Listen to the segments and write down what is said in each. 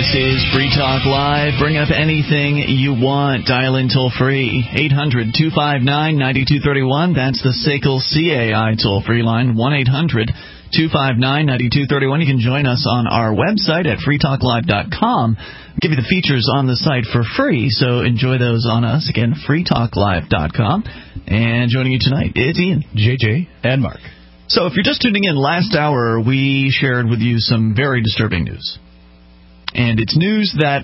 is Free Talk Live. Bring up anything you want. Dial in toll-free. 800-259-9231. That's the SACL CAI toll-free line. 1-800-259-9231. You can join us on our website at freetalklive.com. Give you the features on the site for free, so enjoy those on us. Again, freetalklive.com. And joining you tonight, it's Ian, JJ, and Mark. So if you're just tuning in, last hour we shared with you some very disturbing news. And it's news that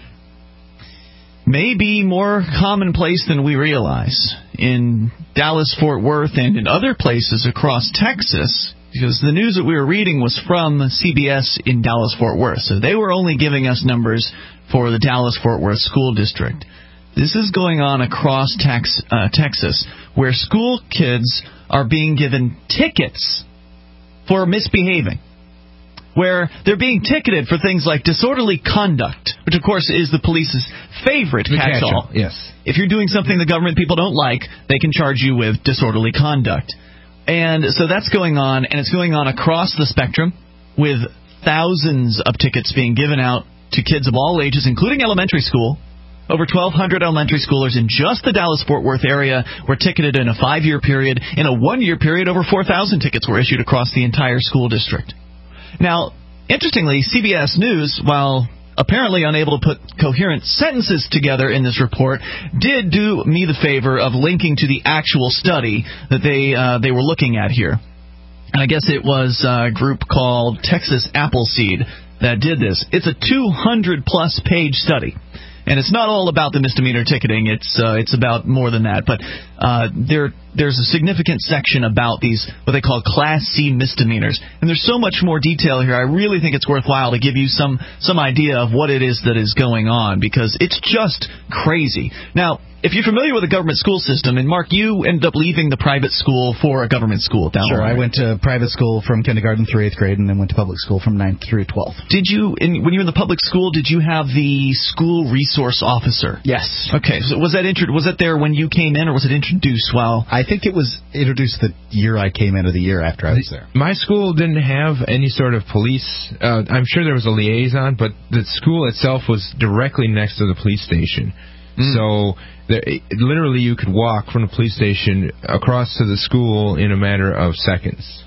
may be more commonplace than we realize in Dallas-Fort Worth and in other places across Texas, because the news that we were reading was from CBS in Dallas-Fort Worth. So they were only giving us numbers for the Dallas-Fort Worth School District. This is going on across Texas, where school kids are being given tickets for misbehaving, where they're being ticketed for things like disorderly conduct, which, of course, is the police's favorite catch-all. Yes. If you're doing something the government people don't like, they can charge you with disorderly conduct. And so that's going on, and it's going on across the spectrum, with thousands of tickets being given out to kids of all ages, including elementary school. Over 1,200 elementary schoolers in just the Dallas-Fort Worth area were ticketed in a 5-year period. In a 1-year period, over 4,000 tickets were issued across the entire school district. Now, interestingly, CBS News, while apparently unable to put coherent sentences together in this report, did do me the favor of linking to the actual study that they were looking at here. And I guess it was a group called Texas Appleseed that did this. It's a 200-plus page study. And it's not all about the misdemeanor ticketing. It's about more than that. But there's a significant section about these, what they call Class C misdemeanors. And there's so much more detail here. I really think it's worthwhile to give you some idea of what it is that is going on, because it's just crazy. Now, if you're familiar with the government school system, and Mark, you ended up leaving the private school for a government school down Sure, the line. I went to private school from kindergarten through 8th grade, and then went to public school from 9th through 12th. Did you, when you were in the public school, did you have the school resource officer? Yes. Okay, so was that there when you came in, or was it introduced while? I think it was introduced the year I came in, or the year after I was there. My school didn't have any sort of police. I'm sure there was a liaison, but the school itself was directly next to the police station. So literally you could walk from the police station across to the school in a matter of seconds.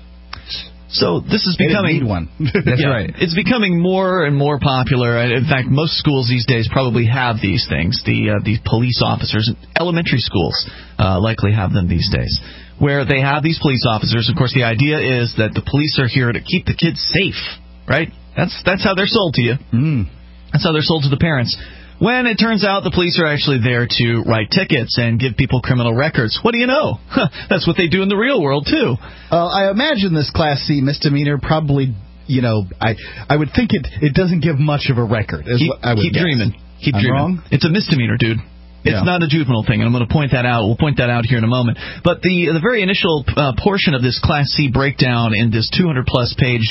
So this is becoming one. That's right. It's becoming more and more popular. In fact, most schools these days probably have these things. The police officers, elementary schools likely have them these days, where they have these police officers. Of course, the idea is that the police are here to keep the kids safe, right? That's how they're sold to you. That's how they're sold to the parents. When it turns out the police are actually there to write tickets and give people criminal records. What do you know? That's what they do in the real world, too. I imagine this Class C misdemeanor probably, I would think it doesn't give much of a record. Keep dreaming. Keep dreaming. Wrong? It's a misdemeanor, dude. It's not a juvenile thing, and I'm going to point that out. We'll point that out here in a moment. But the very initial portion of this Class C breakdown in this 200-plus page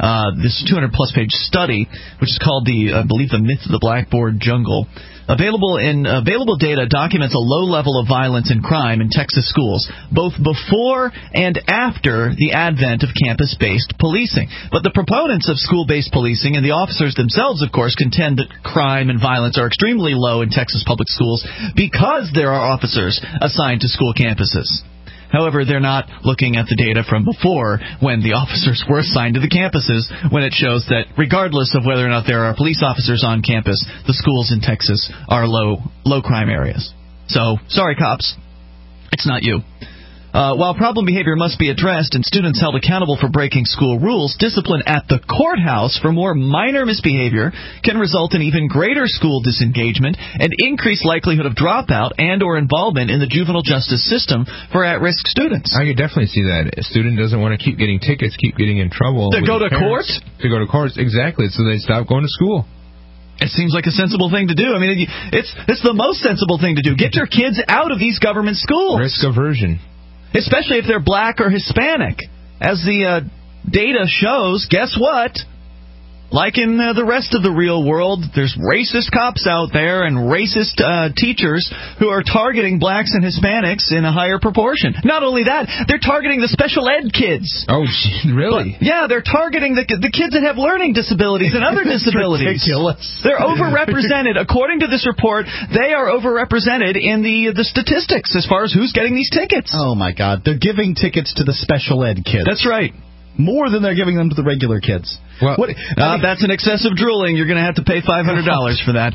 study, which is called I believe the Myth of the Blackboard Jungle. Available data documents a low level of violence and crime in Texas schools, both before and after the advent of campus-based policing. But the proponents of school-based policing and the officers themselves, of course, contend that crime and violence are extremely low in Texas public schools because there are officers assigned to school campuses. However, they're not looking at the data from before, when the officers were assigned to the campuses, when it shows that regardless of whether or not there are police officers on campus, the schools in Texas are low crime areas. So, sorry cops, it's not you. While problem behavior must be addressed and students held accountable for breaking school rules, discipline at the courthouse for more minor misbehavior can result in even greater school disengagement and increased likelihood of dropout and or involvement in the juvenile justice system for at-risk students. I could definitely see that. A student doesn't want to keep getting tickets, keep getting in trouble. To go to court? To go to court, exactly, so they stop going to school. It seems like a sensible thing to do. I mean, it's the most sensible thing to do. Get your kids out of these government schools. Risk aversion. Especially if they're black or Hispanic. As the data shows, guess what? Like in the rest of the real world, there's racist cops out there and racist teachers who are targeting blacks and Hispanics in a higher proportion. Not only that, they're targeting the special ed kids. Oh, really? Yeah, they're targeting the kids that have learning disabilities and other disabilities. Ridiculous. They're overrepresented. According to this report, they are overrepresented in the statistics as far as who's getting these tickets. Oh, my God. They're giving tickets to the special ed kids. That's right. More than they're giving them to the regular kids. Well, that's an excessive drooling. You're going to have to pay $500 for that.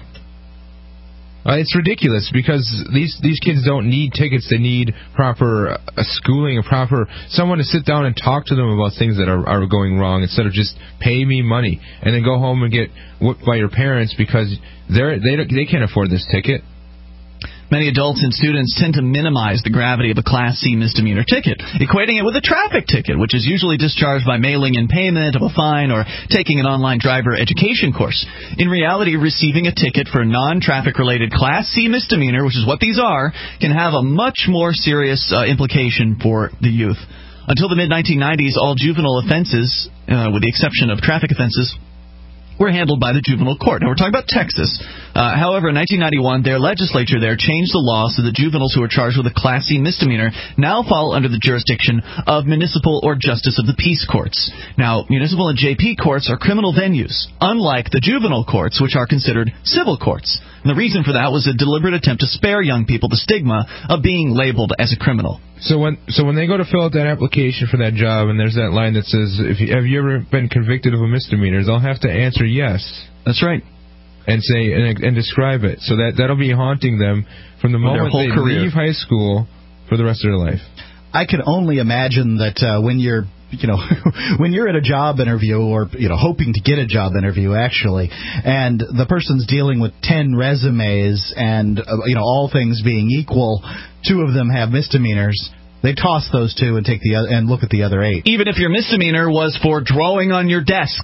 It's ridiculous because these kids don't need tickets. They need proper schooling, someone to sit down and talk to them about things that are going wrong instead of just pay me money and then go home and get whooped by your parents because they can't afford this ticket. Many adults and students tend to minimize the gravity of a Class C misdemeanor ticket, equating it with a traffic ticket, which is usually discharged by mailing in payment of a fine or taking an online driver education course. In reality, receiving a ticket for a non-traffic-related Class C misdemeanor, which is what these are, can have a much more serious implication for the youth. Until the mid-1990s, all juvenile offenses, with the exception of traffic offenses, were handled by the juvenile court. Now, we're talking about Texas. However, in 1991, their legislature there changed the law so that juveniles who are charged with a Class C misdemeanor now fall under the jurisdiction of municipal or justice of the peace courts. Now, municipal and JP courts are criminal venues, unlike the juvenile courts, which are considered civil courts. And the reason for that was a deliberate attempt to spare young people the stigma of being labeled as a criminal. So when they go to fill out that application for that job and there's that line that says, have you ever been convicted of a misdemeanor, they'll have to answer yes. That's right. And say and describe it. So that'll be haunting them from the moment they leave high school for the rest of their life. I can only imagine that when you're when you're at a job interview or, hoping to get a job interview, actually, and the person's dealing with 10 resumes and, all things being equal, 2 of them have misdemeanors, they toss those 2 and take and look at the other 8. Even if your misdemeanor was for drawing on your desk.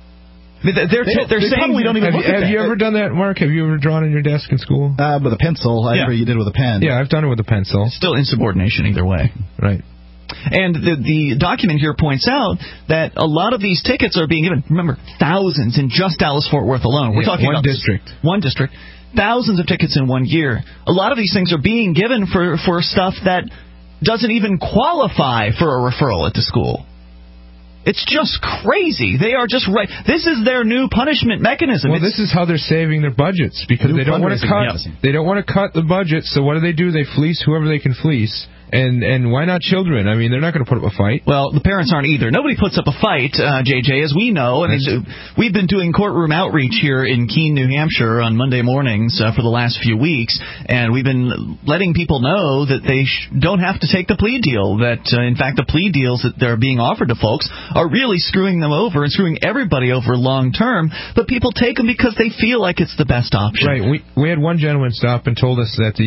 They're saying probably don't even look at that. Have you ever done that, Mark? Have you ever drawn on your desk in school? With a pencil. I never did with a pen. Yeah, I've done it with a pencil. It's still insubordination either way. Right. And the document here points out that a lot of these tickets are being given, remember, thousands in just Dallas-Fort Worth alone. We're talking about one district. Thousands of tickets in 1 year. A lot of these things are being given for stuff that doesn't even qualify for a referral at the school. It's just crazy. They are just right. This is their new punishment mechanism. Well, this is how they're saving their budgets because they don't want to cut. They don't want to cut the budget. So what do? They fleece whoever they can fleece. And why not children? I mean, they're not going to put up a fight. Well, the parents aren't either. Nobody puts up a fight, JJ, as we know. And we've been doing courtroom outreach here in Keene, New Hampshire on Monday mornings for the last few weeks. And we've been letting people know that they don't have to take the plea deal. That, in fact, the plea deals that they're being offered to folks are really screwing them over and screwing everybody over long term. But people take them because they feel like it's the best option. Right. We had one gentleman stop and told us that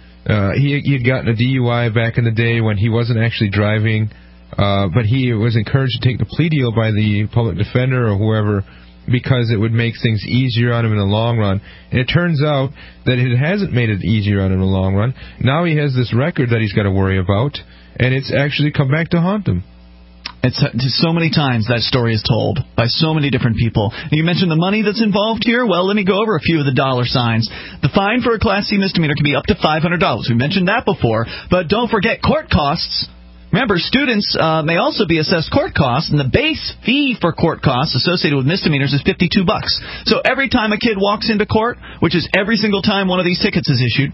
he had gotten a DUI back in the day when he wasn't actually driving, but he was encouraged to take the plea deal by the public defender or whoever because it would make things easier on him in the long run. And it turns out that it hasn't made it easier on him in the long run. Now he has this record that he's got to worry about, and it's actually come back to haunt him. It's so many times that story is told by so many different people. You mentioned the money that's involved here. Well, let me go over a few of the dollar signs. The fine for a Class C misdemeanor can be up to $500. We mentioned that before. But don't forget court costs. Remember, students may also be assessed court costs, and the base fee for court costs associated with misdemeanors is $52. So every time a kid walks into court, which is every single time one of these tickets is issued,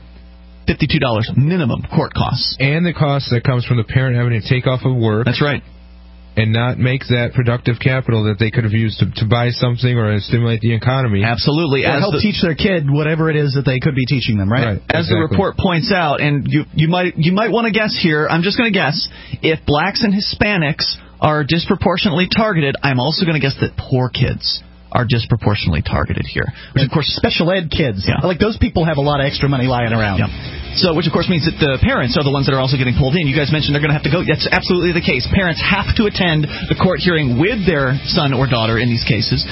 $52 minimum court costs. And the cost that comes from the parent having to take off of work. That's right. And not make that productive capital that they could have used to buy something or stimulate the economy. Absolutely. Or help teach their kid whatever it is that they could be teaching them, right? As the report points out, and you might want to guess here, I'm just going to guess, if blacks and Hispanics are disproportionately targeted, I'm also going to guess that poor kids are disproportionately targeted here. Which, of course, special ed kids. Yeah. Like, those people have a lot of extra money lying around. Yeah. So, which, of course, means that the parents are the ones that are also getting pulled in. You guys mentioned they're going to have to go. That's absolutely the case. Parents have to attend the court hearing with their son or daughter in these cases.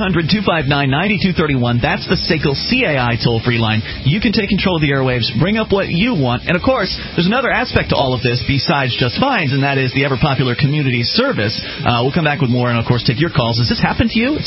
800-259-9231. That's the SACL CAI toll-free line. You can take control of the airwaves, bring up what you want. And, of course, there's another aspect to all of this besides just fines, and that is the ever-popular community service. We'll come back with more and, of course, take your calls. Has this happened to you? It's Free Talk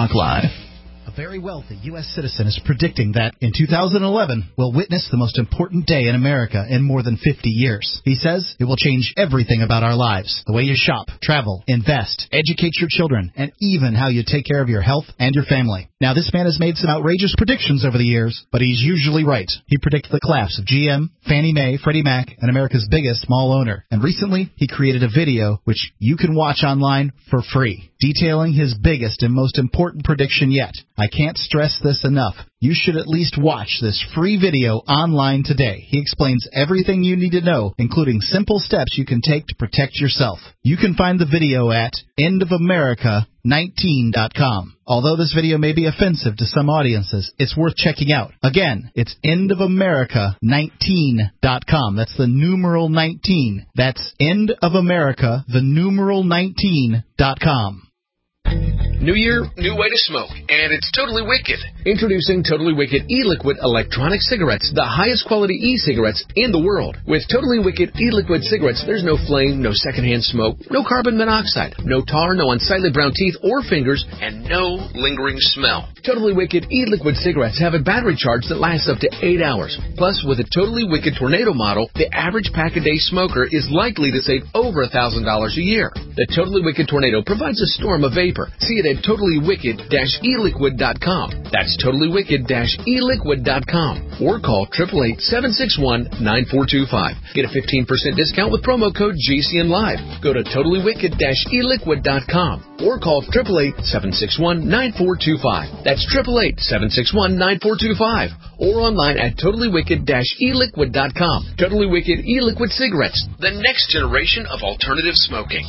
Talk Live. A very wealthy U.S. citizen is predicting that in 2011 we'll witness the most important day in America in more than 50 years. He says it will change everything about our lives. The way you shop, travel, invest, educate your children, and even how you take care of your health and your family. Now, this man has made some outrageous predictions over the years, but he's usually right. He predicted the collapse of GM, Fannie Mae, Freddie Mac, and America's biggest mall owner. And recently, he created a video which you can watch online for free, detailing his biggest and most important prediction yet. I can't stress this enough. You should at least watch this free video online today. He explains everything you need to know, including simple steps you can take to protect yourself. You can find the video at endofamerica19.com. Although this video may be offensive to some audiences, it's worth checking out. Again, it's endofamerica19.com. That's the numeral 19. That's endofamerica, the numeral 19.com. New year, new way to smoke, and it's totally wicked. Introducing Totally Wicked e-liquid electronic cigarettes, the highest quality e-cigarettes in the world. With Totally Wicked e-liquid cigarettes, there's no flame, no secondhand smoke, no carbon monoxide, no tar, no unsightly brown teeth or fingers, and no lingering smell. Totally Wicked e-liquid cigarettes have a battery charge that lasts up to 8 hours. Plus, with a Totally Wicked Tornado model, the average pack-a-day smoker is likely to save over $1,000 a year. The Totally Wicked Tornado provides a storm of vapor. See it at totallywicked-eliquid.com. That's totallywicked-eliquid.com. Or call 888-761-9425. Get a 15% discount with promo code GCNLive. Go to totallywicked-eliquid.com. Or call 888-761-9425. That's 888-761-9425. Or online at totallywicked-eliquid.com. Totally Wicked e-liquid cigarettes, the next generation of alternative smoking.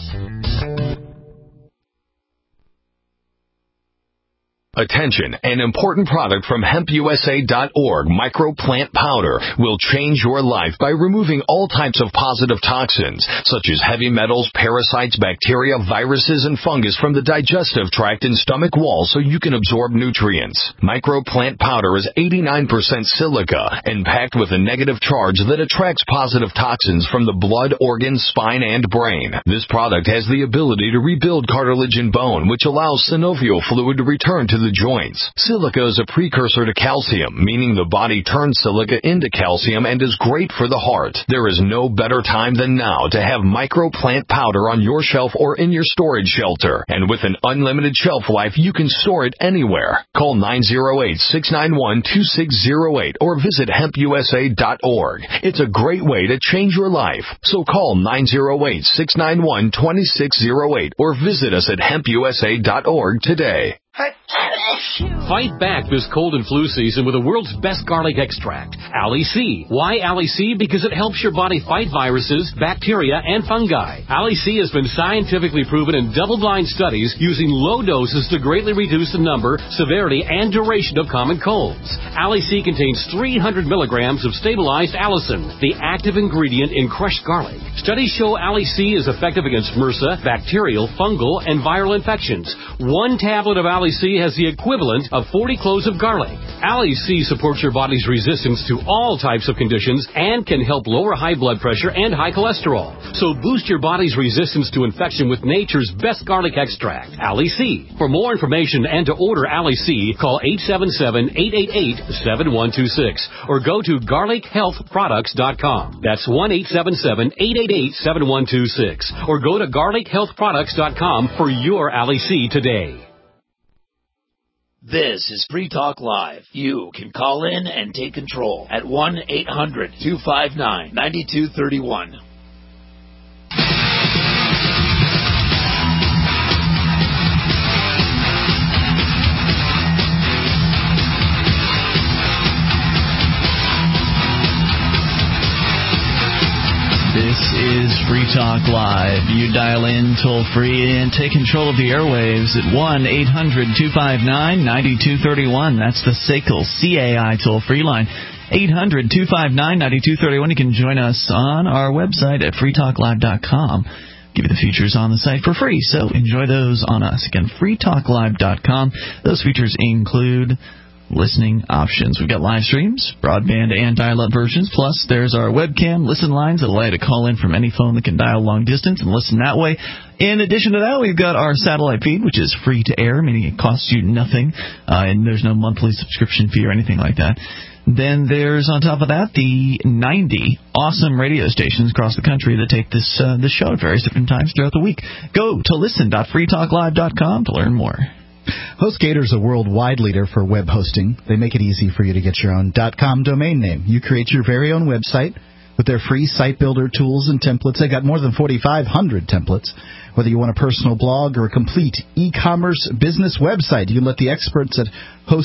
Attention, an important product from HempUSA.org, microplant powder, will change your life by removing all types of positive toxins, such as heavy metals, parasites, bacteria, viruses, and fungus from the digestive tract and stomach wall so you can absorb nutrients. Microplant powder is 89% silica and packed with a negative charge that attracts positive toxins from the blood, organs, spine, and brain. This product has the ability to rebuild cartilage and bone, which allows synovial fluid to return to the joints. Silica is a precursor to calcium, meaning the body turns silica into calcium and is great for the heart. There is no better time than now to have microplant powder on your shelf or in your storage shelter. And with an unlimited shelf life, you can store it anywhere. Call 908-691-2608 or visit HempUSA.org. It's a great way to change your life. So call 908-691-2608 or visit us at HempUSA.org today. Fight back this cold and flu season with the world's best garlic extract, Ali C. Why Ali C? Because it helps your body fight viruses, bacteria, and fungi. Ali C has been scientifically proven in double-blind studies using low doses to greatly reduce the number, severity, and duration of common colds. Ali C contains 300 milligrams of stabilized allicin, the active ingredient in crushed garlic. Studies show Ali C is effective against MRSA, bacterial, fungal, and viral infections. One tablet of Ali C has the equivalent of 40 cloves of garlic. Ali C supports your body's resistance to all types of conditions and can help lower high blood pressure and high cholesterol. So boost your body's resistance to infection with nature's best garlic extract, Ali C. For more information and to order Ali C, call 877-888-7126 or go to garlichealthproducts.com. That's 1-877-888-7126 or go to garlichealthproducts.com for your Ali C today. This is Free Talk Live. You can call in and take control at 1-800-259-9231. This is Free Talk Live. You dial in toll-free and take control of the airwaves at 1-800-259-9231. That's the SACL CAI toll-free line. 800-259-9231. You can join us on our website at freetalklive.com. Give you the features on the site for free, so enjoy those on us. Again, freetalklive.com. Those features include listening options. We've got live streams, broadband and dial-up versions, plus there's our webcam listen lines that allow you to call in from any phone that can dial long distance and listen that way. In addition to that, we've got our satellite feed, which is free to air, meaning it costs you nothing, and there's no monthly subscription fee or anything like that. Then there's, on top of that, the 90 awesome radio stations across the country that take this show at various different times throughout the week. Go to listen.freetalklive.com to learn more. HostGator's a worldwide leader for web hosting. They make it easy for you to get your own .com domain name. You create your very own website with their free site builder tools and templates. They got more than 4,500 templates. Whether you want a personal blog or a complete e-commerce business website, you can let the experts at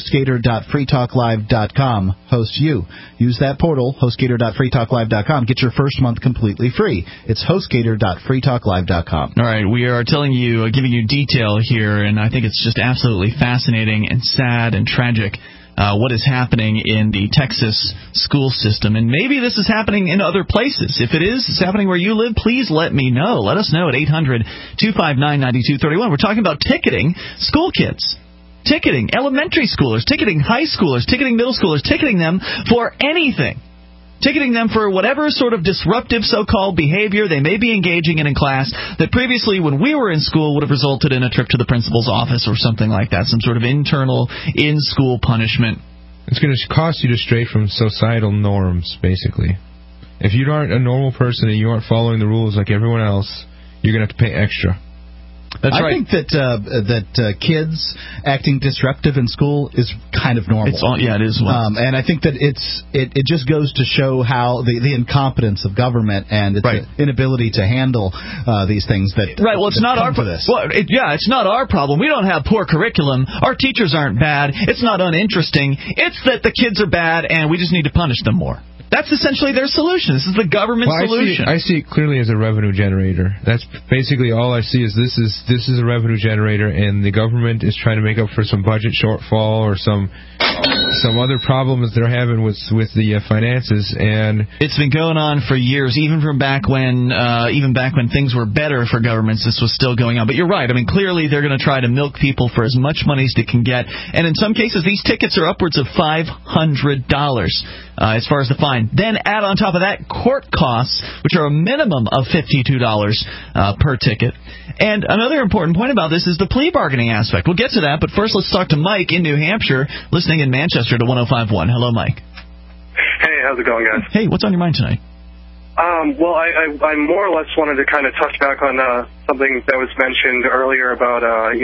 HostGator.freetalklive.com host you. Use that portal, HostGator.freetalklive.com. Get your first month completely free. It's HostGator.freetalklive.com. All right, we are telling you, giving you detail here, and I think it's just absolutely fascinating and sad and tragic. What is happening in the Texas school system. And maybe this is happening in other places. If it is, it's happening where you live, please let me know. Let us know at 800-259-9231. We're talking about ticketing school kids. Ticketing elementary schoolers, ticketing high schoolers, ticketing middle schoolers, ticketing them for anything. Ticketing them for whatever sort of disruptive so-called behavior they may be engaging in class that previously, when we were in school, would have resulted in a trip to the principal's office or something like that, some sort of internal in-school punishment. It's going to cost you to stray from societal norms, basically. If you aren't a normal person and you aren't following the rules like everyone else, you're going to have to pay extra. That's right. I think that kids acting disruptive in school is kind of normal. It is. And I think that it just goes to show how the incompetence of government and its inability to handle these things that right. Well, it's not our this. Well, it's not our problem. We don't have poor curriculum. Our teachers aren't bad. It's not uninteresting. It's that the kids are bad and we just need to punish them more. That's essentially their solution. This is the government solution. I see it clearly as a revenue generator. That's basically all I see is this is a revenue generator, and the government is trying to make up for some budget shortfall or some other problems they're having with the finances. And it's been going on for years, even back when things were better for governments. This was still going on. But you're right. I mean, clearly they're going to try to milk people for as much money as they can get, and in some cases these tickets are upwards of $500 as far as the fine. Then add on top of that court costs, which are a minimum of $52 per ticket. And another important point about this is the plea bargaining aspect. We'll get to that, but first let's talk to Mike in New Hampshire, listening in Manchester to 105.1. Hello, Mike. Hey, how's it going, guys? Hey, what's on your mind tonight? Well, I more or less wanted to kind of touch back on something that was mentioned earlier about,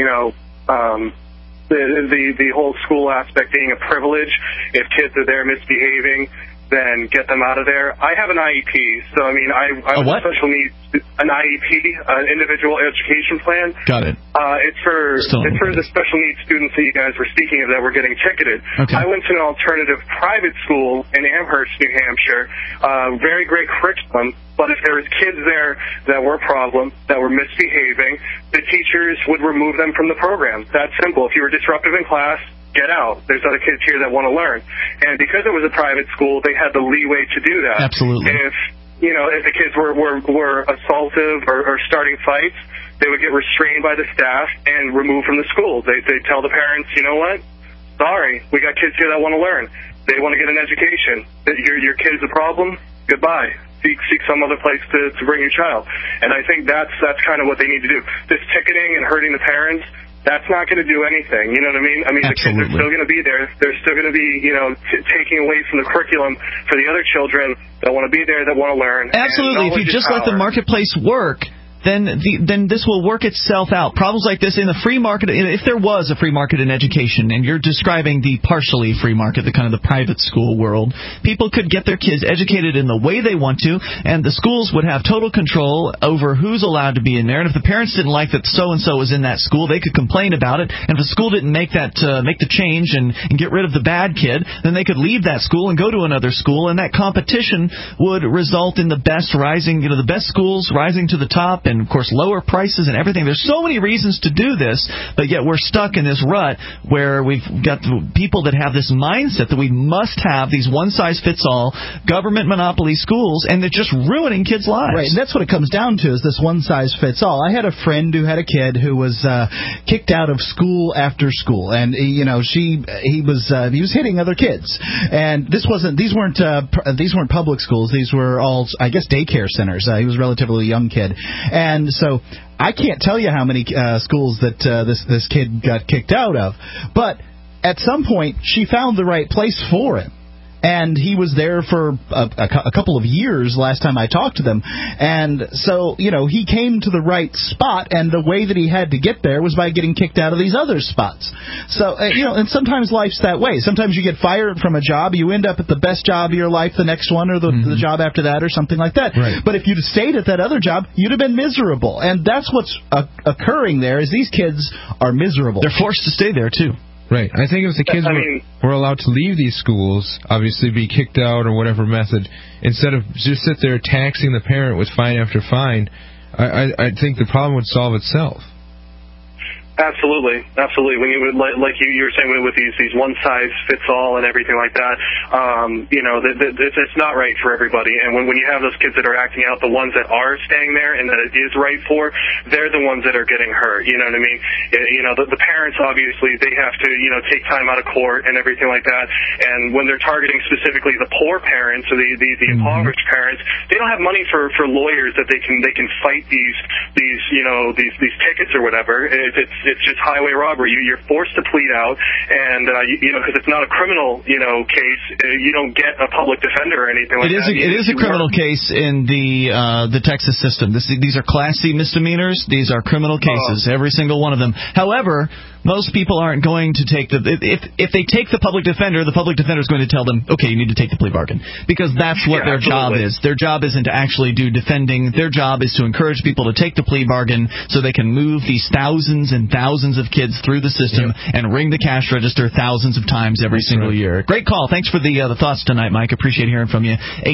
the whole school aspect being a privilege. If kids are there misbehaving, then get them out of there. I have an IEP, so I mean, I have special needs, an IEP, an individual education plan. Got it. It's for the special needs students that you guys were speaking of that were getting ticketed. Okay. I went to an alternative private school in Amherst, New Hampshire. Very great curriculum, but if there was kids there that were a problem, that were misbehaving, the teachers would remove them from the program. That's simple. If you were disruptive in class, get out. There's other kids here that want to learn. And because it was a private school, they had the leeway to do that. Absolutely. And if the kids were assaultive or starting fights, they would get restrained by the staff and removed from the school. They'd tell the parents, you know what? Sorry, we got kids here that want to learn. They want to get an education. Your kid's a problem? Goodbye. Seek some other place to bring your child. And I think that's kind of what they need to do. This ticketing and hurting the parents, that's not going to do anything. You know what I mean? I mean, Absolutely. The kids are still going to be there. They're still going to be, taking away from the curriculum for the other children that want to be there, that want to learn. Absolutely. If you just let the marketplace work, then this will work itself out. Problems like this in the free market, if there was a free market in education, and you're describing the partially free market, the kind of the private school world, people could get their kids educated in the way they want to, and the schools would have total control over who's allowed to be in there. And if the parents didn't like that so-and-so was in that school, they could complain about it. And if the school didn't make the change and get rid of the bad kid, then they could leave that school and go to another school, and that competition would result in the best schools rising to the top, and of course lower prices and everything. There's so many reasons to do this, but yet we're stuck in this rut where we've got people that have this mindset that we must have these one-size-fits-all government monopoly schools, and they're just ruining kids' lives. Right, and that's what it comes down to, is this one-size-fits-all. I had a friend who had a kid who was kicked out of school after school, and he was hitting other kids. And these weren't public schools. These were all, I guess, daycare centers. He was a relatively young kid. And so I can't tell you how many schools that this kid got kicked out of. But at some point, she found the right place for him. And he was there for a couple of years last time I talked to them. And so, he came to the right spot, and the way that he had to get there was by getting kicked out of these other spots. So, and sometimes life's that way. Sometimes you get fired from a job, you end up at the best job of your life, the next one, or the job after that, or something like that. Right. But if you'd stayed at that other job, you'd have been miserable. And that's what's occurring there, is these kids are miserable. They're forced to stay there, too. Right. I think if the kids were allowed to leave these schools, obviously be kicked out or whatever method, instead of just sit there taxing the parent with fine after fine, I think the problem would solve itself. Absolutely. When you like you were saying with these one size fits all and everything like that, it's not right for everybody. And when you have those kids that are acting out, the ones that are staying there and that it is right for, they're the ones that are getting hurt. You know what I mean? The parents, obviously, they have to take time out of court and everything like that. And when they're targeting specifically the poor parents or the impoverished parents, they don't have money for lawyers that they can fight these tickets or whatever. It's just highway robbery. You're forced to plead out, and because it's not a criminal case, you don't get a public defender or anything like that. It is a criminal case in the Texas system. These are Class C misdemeanors. These are criminal cases, every single one of them. However, most people aren't going to take if they take the public defender is going to tell them, okay, you need to take the plea bargain, because that's what their job is. Their job isn't to actually do defending. Their job is to encourage people to take the plea bargain so they can move these thousands and thousands of kids through the system and ring the cash register thousands of times every single year. Great call. Thanks for the thoughts tonight, Mike. Appreciate hearing from you.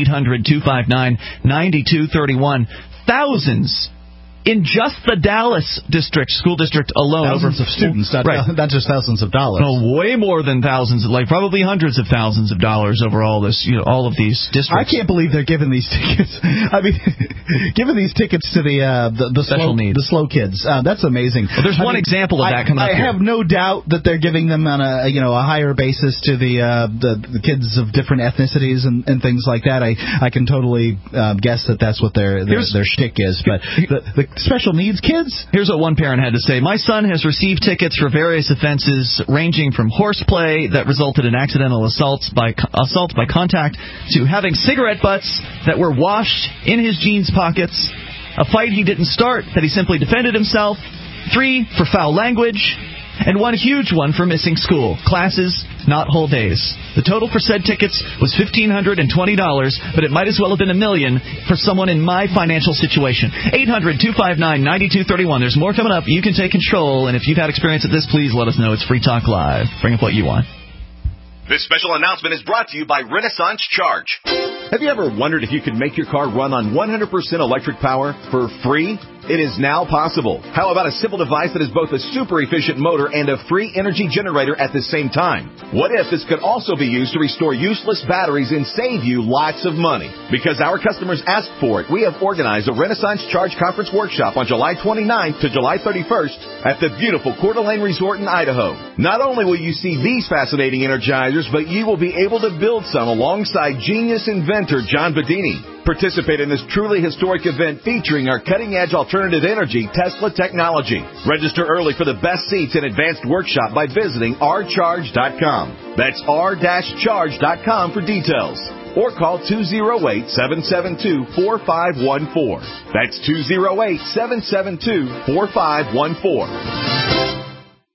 800-259-9231. Thousands in just the Dallas school district alone. Thousands of students, not just thousands of dollars. No, way more than thousands, probably hundreds of thousands of dollars over all this, all of these districts. I can't believe they're giving these tickets. I mean, giving these tickets to the slow kids. That's amazing. Well, there's one example of that coming up here. I have no doubt that they're giving them on a higher basis to the kids of different ethnicities and things like that. I can totally guess that's what their shtick is. But the special needs kids? Here's what one parent had to say. My son has received tickets for various offenses ranging from horseplay that resulted in accidental assault by contact to having cigarette butts that were washed in his jeans pockets, a fight he didn't start that he simply defended himself, 3 for foul language, and one huge one for missing school. Classes, not whole days. The total for said tickets was $1,520, but it might as well have been $1 million for someone in my financial situation. 800-259-9231. There's more coming up. You can take control, and if you've had experience at this, please let us know. It's Free Talk Live. Bring up what you want. This special announcement is brought to you by Renaissance Charge. Have you ever wondered if you could make your car run on 100% electric power for free? It is now possible. How about a simple device that is both a super efficient motor and a free energy generator at the same time? What if this could also be used to restore useless batteries and save you lots of money? Because our customers asked for it, we have organized a Renaissance Charge Conference Workshop on July 29th to July 31st at the beautiful Coeur d'Alene Resort in Idaho. Not only will you see these fascinating energizers, but you will be able to build some alongside genius inventor John Bedini. Participate in this truly historic event featuring our cutting-edge alternative energy Tesla technology. Register early for the best seats and advanced workshop by visiting rcharge.com. That's r-charge.com for details. Or call 208-772-4514. That's 208-772-4514.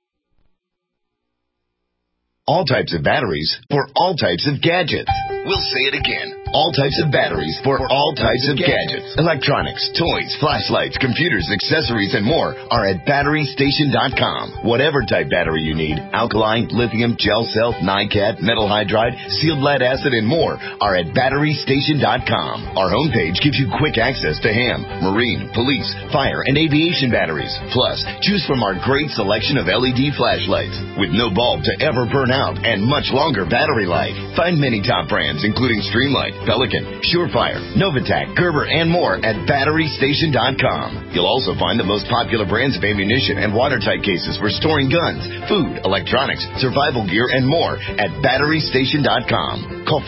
All types of batteries for all types of gadgets. We'll say it again. All types of batteries for all types of gadgets. Electronics, toys, flashlights, computers, accessories, and more are at BatteryStation.com. Whatever type battery you need, alkaline, lithium, gel cell, NiCad, metal hydride, sealed lead acid, and more are at BatteryStation.com. Our homepage gives you quick access to ham, marine, police, fire, and aviation batteries. Plus, choose from our great selection of LED flashlights with no bulb to ever burn out and much longer battery life. Find many top brands, including Streamlight, Pelican, Surefire, Novatac, Gerber, and more at BatteryStation.com. You'll also find the most popular brands of ammunition and watertight cases for storing guns, food, electronics, survival gear, and more at BatteryStation.com. Call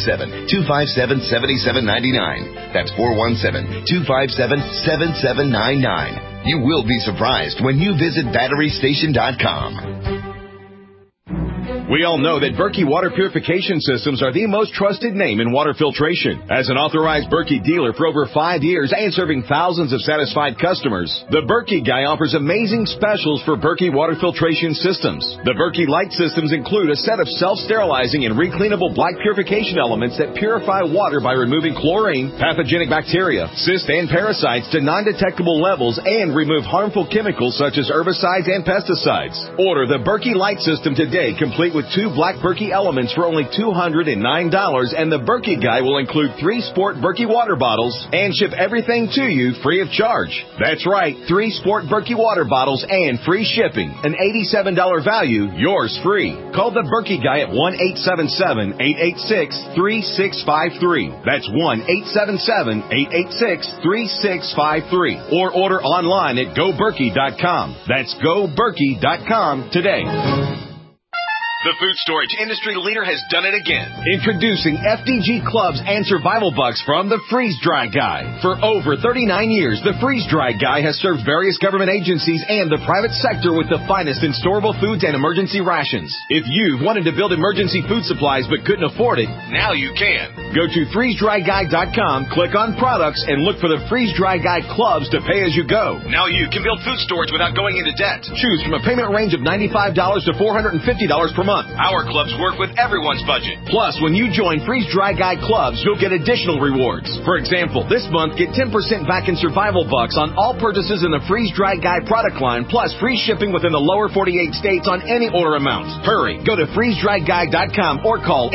417-257-7799. That's 417-257-7799. You will be surprised when you visit BatteryStation.com. We all know that Berkey Water Purification Systems are the most trusted name in water filtration. As an authorized Berkey dealer for over 5 years and serving thousands of satisfied customers, the Berkey Guy offers amazing specials for Berkey water filtration systems. The Berkey Light systems include a set of self-sterilizing and recleanable black purification elements that purify water by removing chlorine, pathogenic bacteria, cysts, and parasites to non-detectable levels and remove harmful chemicals such as herbicides and pesticides. Order the Berkey Light system today, complete with 2 black Berkey elements for only $209, and the Berkey Guy will include 3 Sport Berkey water bottles and ship everything to you free of charge. That's right, 3 Sport Berkey water bottles and free shipping. An $87 value, yours free. Call the Berkey Guy at 1-877-886-3653. That's 1-877-886-3653. Or order online at GoBerkey.com. That's GoBerkey.com today. The food storage industry leader has done it again. Introducing FDG Clubs and Survival Bucks from the Freeze Dry Guy. For over 39 years, the Freeze Dry Guy has served various government agencies and the private sector with the finest in storable foods and emergency rations. If you've wanted to build emergency food supplies but couldn't afford it, now you can. Go to freezedryguy.com, click on products, and look for the Freeze Dry Guy Clubs to pay as you go. Now you can build food storage without going into debt. Choose from a payment range of $95 to $450 per month. Our clubs work with everyone's budget. Plus, when you join Freeze Dry Guy Clubs, you'll get additional rewards. For example, this month, get 10% back in Survival Bucks on all purchases in the Freeze Dry Guy product line, plus free shipping within the lower 48 states on any order amount. Hurry, go to freezedryguy.com or call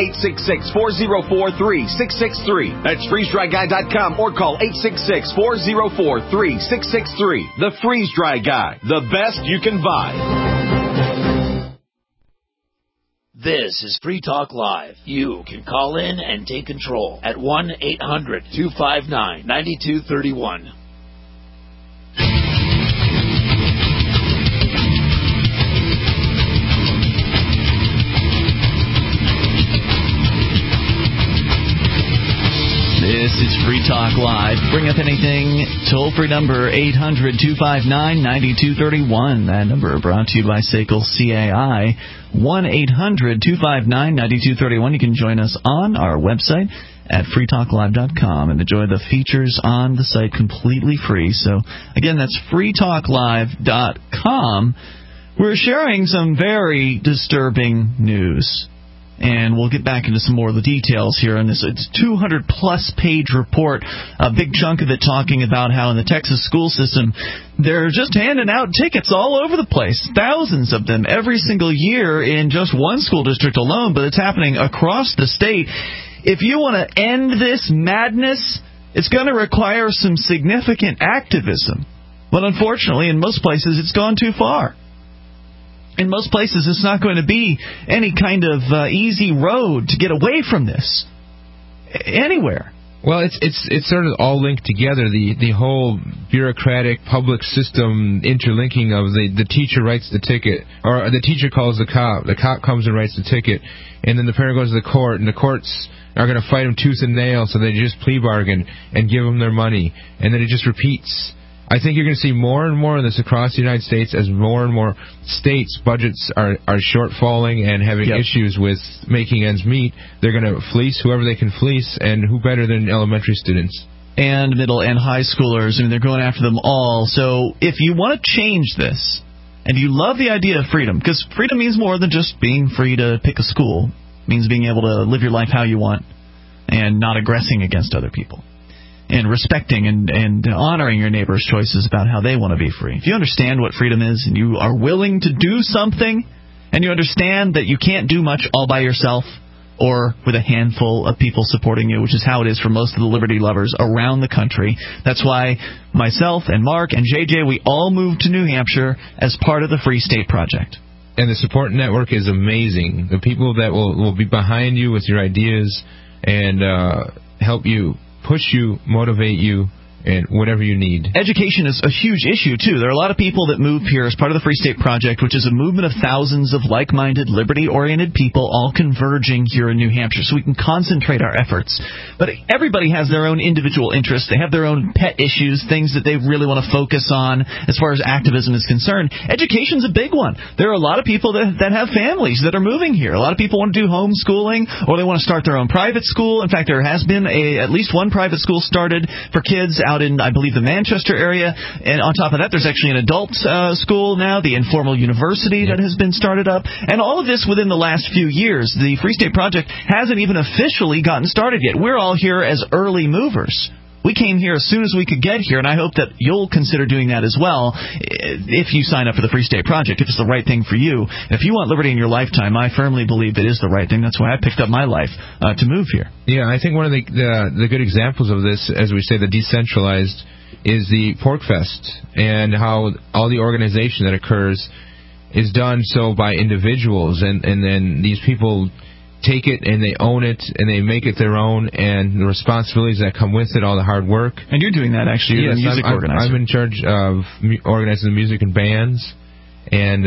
866-404-3663. That's freezedryguy.com or call 866-404-3663. The Freeze Dry Guy, the best you can buy. This is Free Talk Live. You can call in and take control at 1-800-259-9231. This is Free Talk Live. Bring up anything. Toll-free number 800-259-9231. That number brought to you by SACL CAI. 1-800-259-9231. You can join us on our website at freetalklive.com and enjoy the features on the site completely free. So, again, that's freetalklive.com. We're sharing some very disturbing news. And we'll get back into some more of the details here on this. It's a 200-plus page report, a big chunk of it talking about how in the Texas school system, they're just handing out tickets all over the place, thousands of them every single year in just one school district alone, but it's happening across the state. If you want to end this madness, it's going to require some significant activism. But unfortunately, in most places, it's gone too far. In most places, it's not going to be any kind of easy road to get away from this. Anywhere. Well, it's sort of all linked together. The whole bureaucratic public system interlinking of the teacher writes the ticket, or the teacher calls the cop comes and writes the ticket, and then the parent goes to the court, and the courts are going to fight them tooth and nail, so they just plea bargain and give them their money, and then it just repeats. I think you're going to see more and more of this across the United States as more and more states' budgets are shortfalling and having issues with making ends meet. They're going to fleece whoever they can fleece, and who better than elementary students? And middle and high schoolers. I mean, they're going after them all. So if you want to change this, and you love the idea of freedom, because freedom means more than just being free to pick a school. It means being able to live your life how you want and not aggressing against other people. And respecting and honoring your neighbor's choices about how they want to be free. If you understand what freedom is and you are willing to do something, and you understand that you can't do much all by yourself or with a handful of people supporting you, which is how it is for most of the liberty lovers around the country. That's why myself and Mark and JJ, we all moved to New Hampshire as part of the Free State Project. And the support network is amazing. The people that will be behind you with your ideas, and help you, push you, motivate you, and whatever you need. Education is a huge issue, too. There are a lot of people that move here as part of the Free State Project, which is a movement of thousands of like-minded, liberty-oriented people all converging here in New Hampshire so we can concentrate our efforts. But everybody has their own individual interests. They have their own pet issues, things that they really want to focus on as far as activism is concerned. Education's a big one. There are a lot of people that have families that are moving here. A lot of people want to do homeschooling, or they want to start their own private school. In fact, there has been at least one private school started for kids out in, I believe, the Manchester area. And on top of that, there's actually an adult school now, the Informal University that has been started up. And all of this within the last few years. The Free State Project hasn't even officially gotten started yet. We're all here as early movers. We came here as soon as we could get here, and I hope that you'll consider doing that as well if you sign up for the Free State Project, if it's the right thing for you. And if you want liberty in your lifetime, I firmly believe it is the right thing. That's why I picked up my life to move here. Yeah, I think one of the good examples of this, as we say, the decentralized, is the Pork Fest, and how all the organization that occurs is done so by individuals, and then these people take it and they own it and they make it their own, and the responsibilities that come with it, all the hard work. And you're doing that, actually. You're yes, the music organizer. I'm in charge of organizing the music and bands, and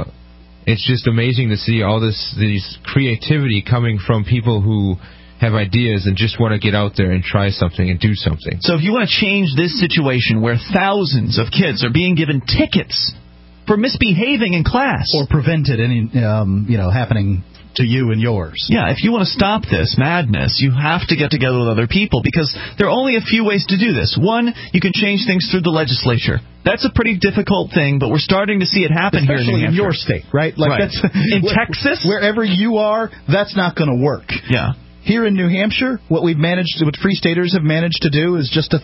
it's just amazing to see all these creativity coming from people who have ideas and just want to get out there and try something and do something. So if you want to change this situation where thousands of kids are being given tickets for misbehaving in class, or prevented any happening to you and yours. Yeah, if you want to stop this madness, you have to get together with other people, because there are only a few ways to do this. One, you can change things through the legislature. That's a pretty difficult thing, but we're starting to see it happen here in New Hampshire. Especially in your state, right? That's in Texas? Wherever you are, that's not going to work. Yeah. Here in New Hampshire, what Free Staters have managed to do is just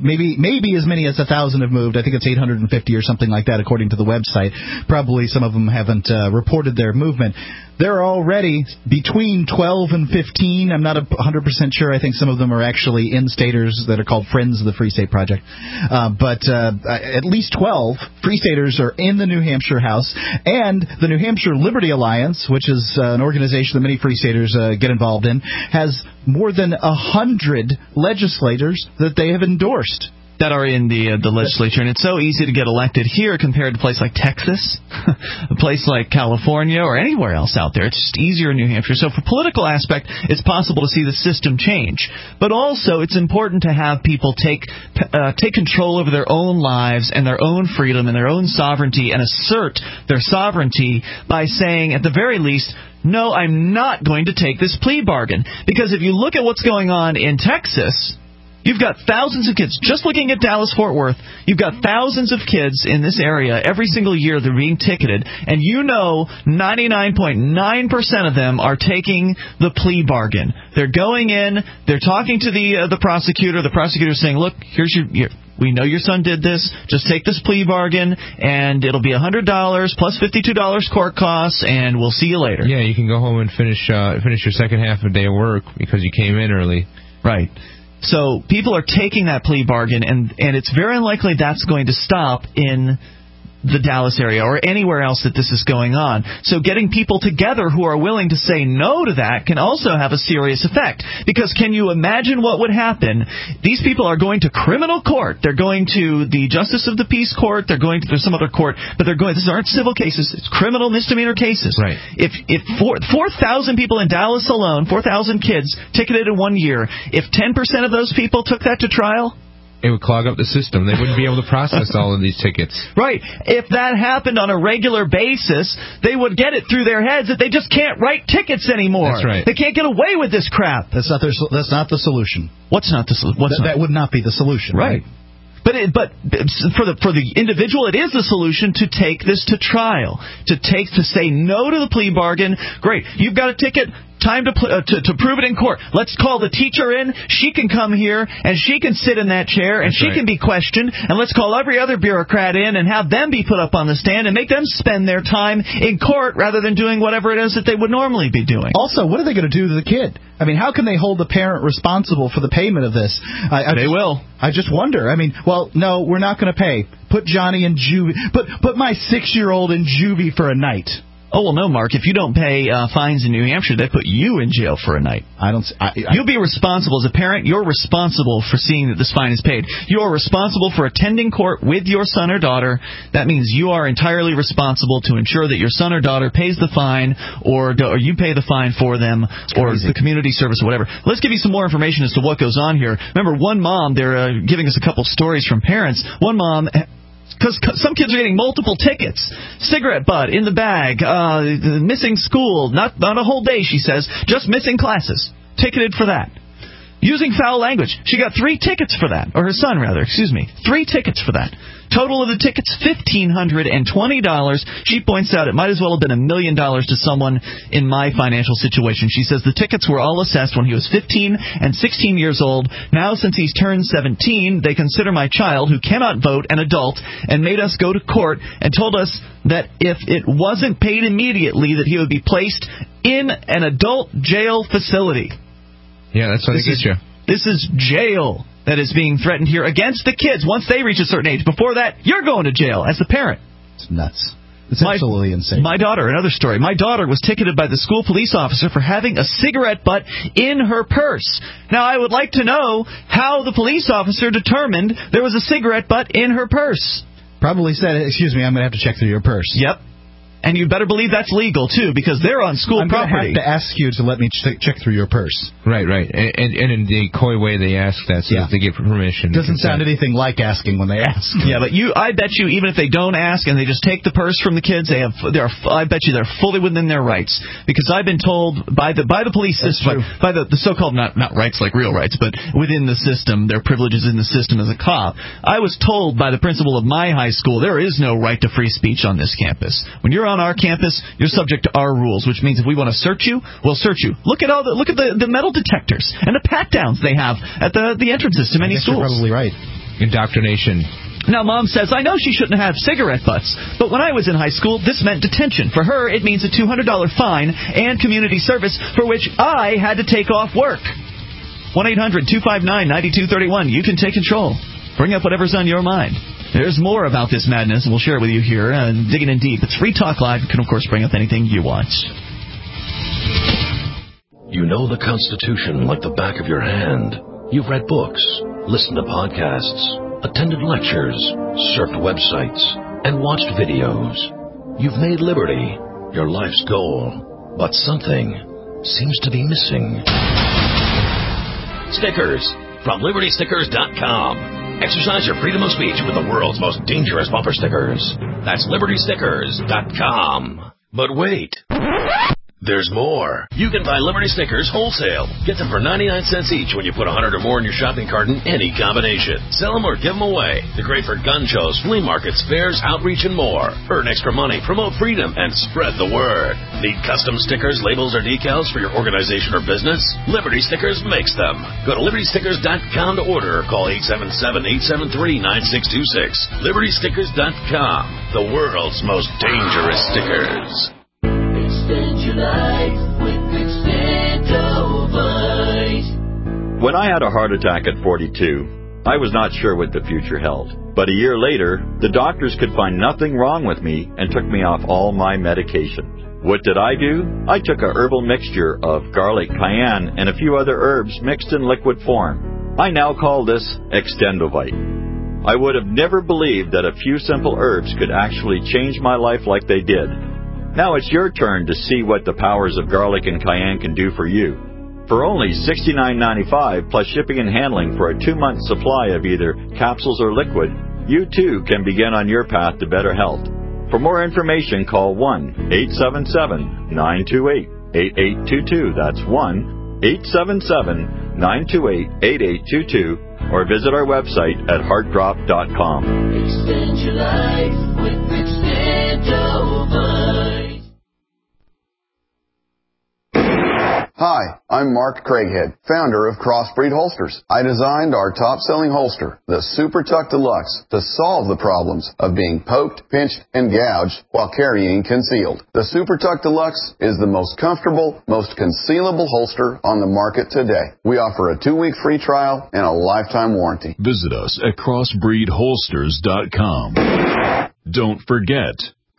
maybe as many as 1,000 have moved. I think it's 850 or something like that, according to the website. Probably some of them haven't reported their movement. There are already between 12 and 15. I'm not 100% sure. I think some of them are actually in-staters that are called Friends of the Free State Project. But at least 12 Free Staters are in the New Hampshire House. And the New Hampshire Liberty Alliance, which is an organization that many Free Staters get involved in, has more than 100 legislators that they have endorsed. That are in the legislature, and it's so easy to get elected here compared to a place like Texas, a place like California, or anywhere else out there. It's just easier in New Hampshire. So for political aspect, it's possible to see the system change. But also, it's important to have people take control over their own lives and their own freedom and their own sovereignty, and assert their sovereignty by saying, at the very least, no, I'm not going to take this plea bargain. Because if you look at what's going on in Texas, you've got thousands of kids. Just looking at Dallas-Fort Worth, you've got thousands of kids in this area every single year. They're being ticketed, and 99.9% of them are taking the plea bargain. They're going in, they're talking to the prosecutor. The prosecutor's saying, look, we know your son did this. Just take this plea bargain, and it'll be $100 plus $52 court costs, and we'll see you later. Yeah, you can go home and finish your second half of the day of work because you came in early. Right. So people are taking that plea bargain, and it's very unlikely that's going to stop in the Dallas area or anywhere else that this is going on. So getting people together who are willing to say no to that can also have a serious effect. Because can you imagine what would happen? These people are going to criminal court. They're going to the Justice of the Peace Court. They're going to some other court. But these aren't civil cases. It's criminal misdemeanor cases. Right. If 4,000 people in Dallas alone, 4,000 kids ticketed in 1 year, if 10% of those people took that to trial, it would clog up the system. They wouldn't be able to process all of these tickets. Right. If that happened on a regular basis, they would get it through their heads that they just can't write tickets anymore. That's right. They can't get away with this crap. That's not the solution. What's not the solution? That would not be the solution. Right. But for the individual, it is the solution to take this to trial, to say no to the plea bargain. Great. You've got a ticket. Time to prove it in court. Let's call the teacher in. She can come here, and she can sit in that chair, and she can be questioned. And let's call every other bureaucrat in and have them be put up on the stand and make them spend their time in court rather than doing whatever it is that they would normally be doing. Also, what are they going to do to the kid? I mean, how can they hold the parent responsible for the payment of this? They will. I just wonder. I mean, well, no, we're not going to pay. Put Johnny in juvie. Put my 6-year-old in juvie for a night. Oh, well, no, Mark. If you don't pay fines in New Hampshire, they put you in jail for a night. You'll be responsible. As a parent, you're responsible for seeing that this fine is paid. You're responsible for attending court with your son or daughter. That means you are entirely responsible to ensure that your son or daughter pays the fine, or you pay the fine for them, or the community service or whatever. Let's give you some more information as to what goes on here. Remember, one mom, they're giving us a couple stories from parents. One mom... Because some kids are getting multiple tickets. Cigarette butt in the bag, missing school, not a whole day, she says, just missing classes. Ticketed for that. Using foul language. She got 3 tickets for that. Or her son, rather, 3 tickets for that. Total of the tickets, $1,520. She points out it might as well have been $1 million to someone in my financial situation. She says the tickets were all assessed when he was 15 and 16 years old. Now, since he's turned 17, they consider my child, who cannot vote, an adult, and made us go to court and told us that if it wasn't paid immediately, that he would be placed in an adult jail facility. Yeah, that's what they get you. This is jail that is being threatened here against the kids once they reach a certain age. Before that, you're going to jail as the parent. It's nuts. It's absolutely insane. My daughter, another story. My daughter was ticketed by the school police officer for having a cigarette butt in her purse. Now, I would like to know how the police officer determined there was a cigarette butt in her purse. Probably said, excuse me, I'm going to have to check through your purse. Yep. And you better believe that's legal, too, because they're on school property. I'm going to have to ask you to let me check through your purse. Right. And in the coy way they ask that, so that they get permission. Doesn't sound anything like asking when they ask. Yeah, but I bet you, even if they don't ask and they just take the purse from the kids, I bet you they're fully within their rights. Because I've been told by the police system, by the so-called, not rights like real rights, but within the system, their privileges in the system as a cop. I was told by the principal of my high school, there is no right to free speech on this campus. When you're on our campus, you're subject to our rules, which means if we want to search you, we'll search you. Look at the metal detectors and the pat-downs they have at the entrances to many schools. You're probably right. Indoctrination. Now, Mom says, I know she shouldn't have cigarette butts, but when I was in high school, this meant detention. For her, it means a $200 fine and community service for which I had to take off work. 1-800-259-9231. You can take control. Bring up whatever's on your mind. There's more about this madness, and we'll share it with you here. Digging in deep. It's Free Talk Live. You can, of course, bring up anything you want. You know the Constitution like the back of your hand. You've read books, listened to podcasts, attended lectures, surfed websites, and watched videos. You've made liberty your life's goal, but something seems to be missing. Stickers from LibertyStickers.com. Exercise your freedom of speech with the world's most dangerous bumper stickers. That's LibertyStickers.com. But wait. There's more. You can buy Liberty Stickers wholesale. Get them for 99 cents each when you put 100 or more in your shopping cart in any combination. Sell them or give them away. They're great for gun shows, flea markets, fairs, outreach, and more. Earn extra money, promote freedom, and spread the word. Need custom stickers, labels, or decals for your organization or business? Liberty Stickers makes them. Go to LibertyStickers.com to order or call 877-873-9626. LibertyStickers.com. The world's most dangerous stickers. Extend your life with Extendovite. When I had a heart attack at 42, I was not sure what the future held. But a year later, the doctors could find nothing wrong with me and took me off all my medication. What did I do? I took a herbal mixture of garlic, cayenne, and a few other herbs mixed in liquid form. I now call this Extendovite. I would have never believed that a few simple herbs could actually change my life like they did. Now it's your turn to see what the powers of garlic and cayenne can do for you. For only $69.95 plus shipping and handling for a 2-month supply of either capsules or liquid, you too can begin on your path to better health. For more information, call 1-877-928-8822. That's 1-877-928-8822. Or visit our website at heartdrop.com. Extend your life with Extendovite. Hi, I'm Mark Craighead, founder of Crossbreed Holsters. I designed our top-selling holster, the Super Tuck Deluxe, to solve the problems of being poked, pinched, and gouged while carrying concealed. The Super Tuck Deluxe is the most comfortable, most concealable holster on the market today. We offer a 2-week free trial and a lifetime warranty. Visit us at crossbreedholsters.com. Don't forget,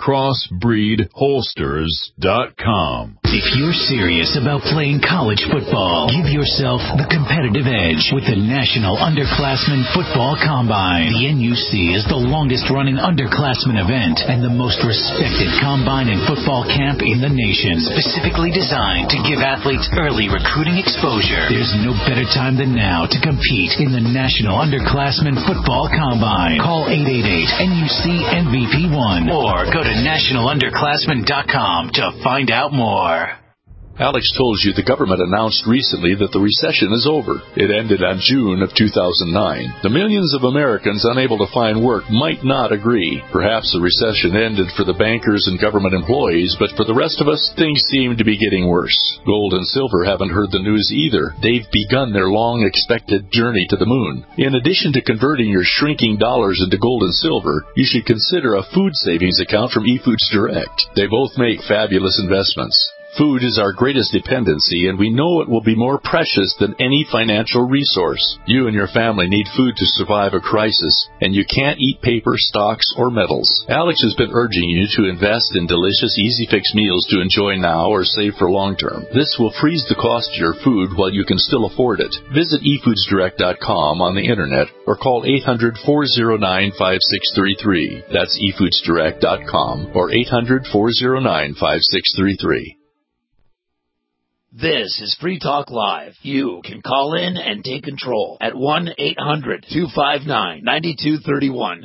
CrossbreedHolsters.com. If you're serious about playing college football, give yourself the competitive edge with the National Underclassmen Football Combine. The NUC is the longest-running underclassmen event and the most respected combine and football camp in the nation, specifically designed to give athletes early recruiting exposure. There's no better time than now to compete in the National Underclassmen Football Combine. Call 888-NUC-MVP1 or go to nationalunderclassmen.com to find out more. Alex told you the government announced recently that the recession is over. It ended on June of 2009. The millions of Americans unable to find work might not agree. Perhaps the recession ended for the bankers and government employees, but for the rest of us, things seem to be getting worse. Gold and silver haven't heard the news either. They've begun their long-expected journey to the moon. In addition to converting your shrinking dollars into gold and silver, you should consider a food savings account from eFoods Direct. They both make fabulous investments. Food is our greatest dependency, and we know it will be more precious than any financial resource. You and your family need food to survive a crisis, and you can't eat paper, stocks, or metals. Alex has been urging you to invest in delicious, easy-fix meals to enjoy now or save for long-term. This will freeze the cost of your food while you can still afford it. Visit eFoodsDirect.com on the internet or call 800-409-5633. That's eFoodsDirect.com or 800-409-5633. This is Free Talk Live. You can call in and take control at 1-800-259-9231.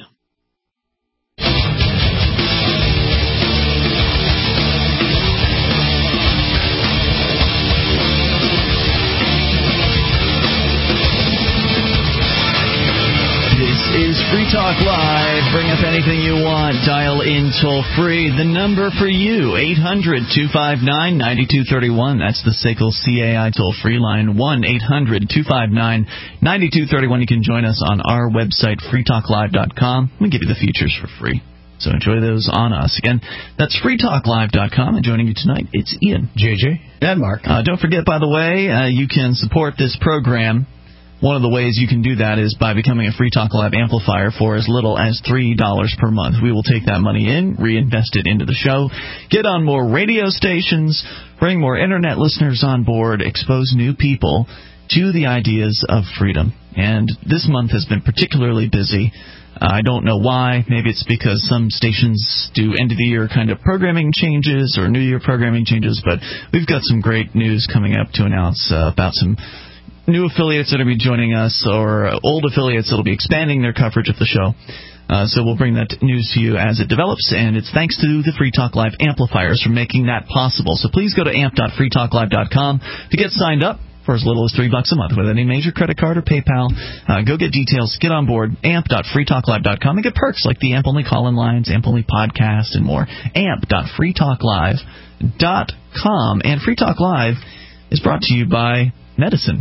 Is Free Talk Live. Bring up anything you want. Dial in toll free. The number for you, 800-259-9231. That's the SACL CAI toll free line, 1-800-259-9231. You can join us on our website, freetalklive.com. We give you the features for free, so enjoy those on us. Again, that's freetalklive.com. And joining you tonight, it's Ian, JJ, and Mark. Don't forget, by the way, you can support this program. One of the ways you can do that is by becoming a Free Talk Live amplifier for as little as $3 per month. We will take that money in, reinvest it into the show, get on more radio stations, bring more internet listeners on board, expose new people to the ideas of freedom. And this month has been particularly busy. I don't know why. Maybe it's because some stations do end-of-the-year kind of programming changes or New Year programming changes, but we've got some great news coming up to announce about some new affiliates that will be joining us, or old affiliates that will be expanding their coverage of the show. So we'll bring that news to you as it develops, and it's thanks to the Free Talk Live amplifiers for making that possible. So please go to amp.freetalklive.com to get signed up for as little as $3 a month with any major credit card or PayPal. Go get details, get on board, amp.freetalklive.com, and get perks like the AMP-only call-in lines, AMP-only podcast, and more. amp.freetalklive.com. And Free Talk Live is brought to you by Medicine.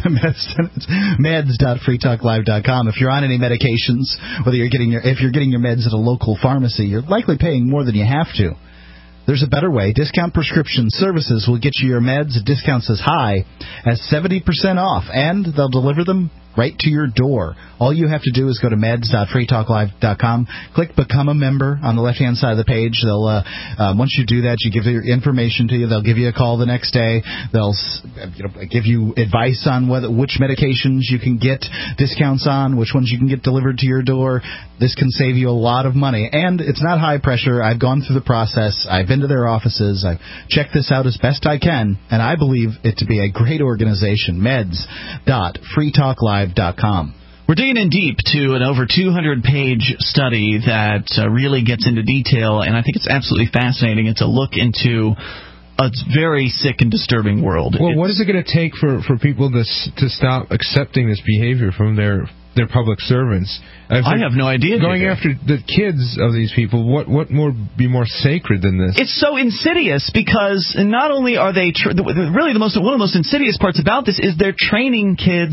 Meds.freetalklive.com. If you're on any medications, whether you're getting if you're getting your meds at a local pharmacy, you're likely paying more than you have to. There's a better way. Discount Prescription Services will get you your meds at discounts as high as 70% off, and they'll deliver them right to your door. All you have to do is go to meds.freetalklive.com, click Become a Member on the left-hand side of the page. They'll once you do that, you give their information to you. They'll give you a call the next day. They'll give you advice on which medications you can get discounts on, which ones you can get delivered to your door. This can save you a lot of money, and it's not high pressure. I've gone through the process. I've been to their offices. I've checked this out as best I can, and I believe it to be a great organization. Meds.freetalklive.com. We're digging in deep to an over 200-page study that really gets into detail, and I think it's absolutely fascinating. It's a look into a very sick and disturbing world. Well, what is it going to take for people to stop accepting this behavior from their public servants? I have no idea. Going after the kids of these people, what more be more sacred than this? It's so insidious because not only are they one of the most insidious parts about this is they're training kids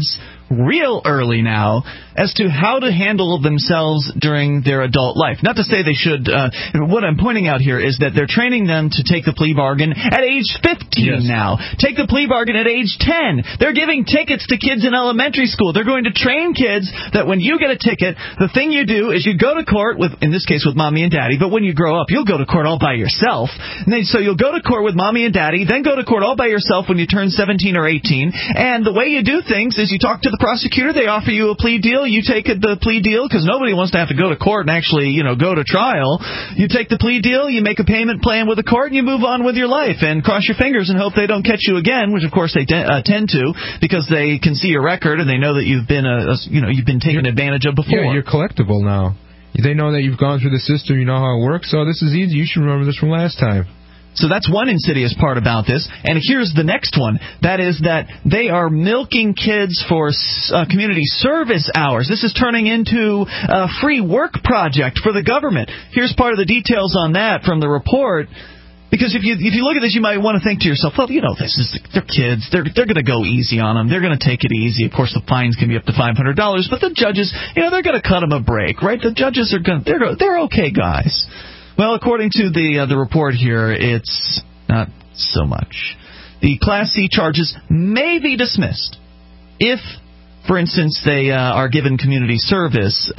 real early now as to how to handle themselves during their adult life. Not to say they should. What I'm pointing out here is that they're training them to take the plea bargain at age 15 now. Take the plea bargain at age 10. They're giving tickets to kids in elementary school. They're going to train kids that when you get a ticket, the thing you do is you go to court with, in this case, with mommy and daddy. But when you grow up, you'll go to court all by yourself. So you'll go to court with mommy and daddy, then go to court all by yourself when you turn 17 or 18. And the way you do things is you talk to the prosecutor. They offer you a plea deal. You take the plea deal because nobody wants to have to go to court and actually, go to trial. You take the plea deal. You make a payment plan with the court, and you move on with your life and cross your fingers and hope they don't catch you again, which of course they tend to because they can see your record and they know that you've been you've been taken advantage of before. Yeah, you're collectible now. They know that you've gone through the system. You know how it works. So this is easy. You should remember this from last time. So that's one insidious part about this. And here's the next one. That is that they are milking kids for community service hours. This is turning into a free work project for the government. Here's part of the details on that from the report. Because if you look at this, you might want to think to yourself, well, they're kids. They're going to go easy on them. They're going to take it easy. Of course, the fines can be up to $500, but the judges, they're going to cut them a break, right? The judges are they're okay guys. Well, according to the report here, it's not so much. The Class C charges may be dismissed if, for instance, they are given community service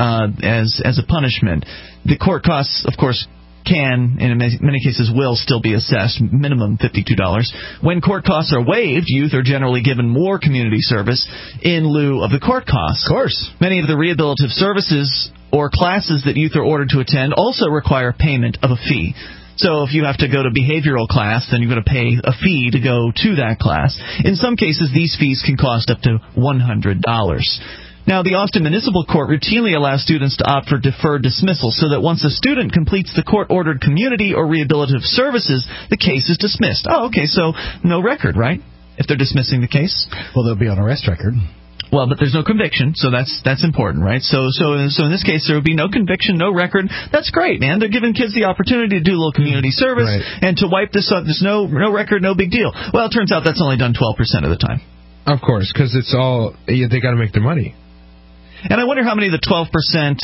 as a punishment. The court costs, of course, can, and in many cases will, still be assessed, minimum $52. When court costs are waived, youth are generally given more community service in lieu of the court costs. Of course. Many of the rehabilitative services or classes that youth are ordered to attend also require payment of a fee. So if you have to go to behavioral class, then you're going to pay a fee to go to that class. In some cases, these fees can cost up to $100. Now, the Austin Municipal Court routinely allows students to opt for deferred dismissal so that once a student completes the court-ordered community or rehabilitative services, the case is dismissed. Oh, okay, so no record, right? If they're dismissing the case? Well, they'll be on arrest record. Well, but there's no conviction, so that's important, right? So in this case, there would be no conviction, no record. That's great, man. They're giving kids the opportunity to do a little community service and to wipe this up. There's no record, no big deal. Well, it turns out that's only done 12% of the time. Of course, because it's all they got to make their money. And I wonder how many of the 12%,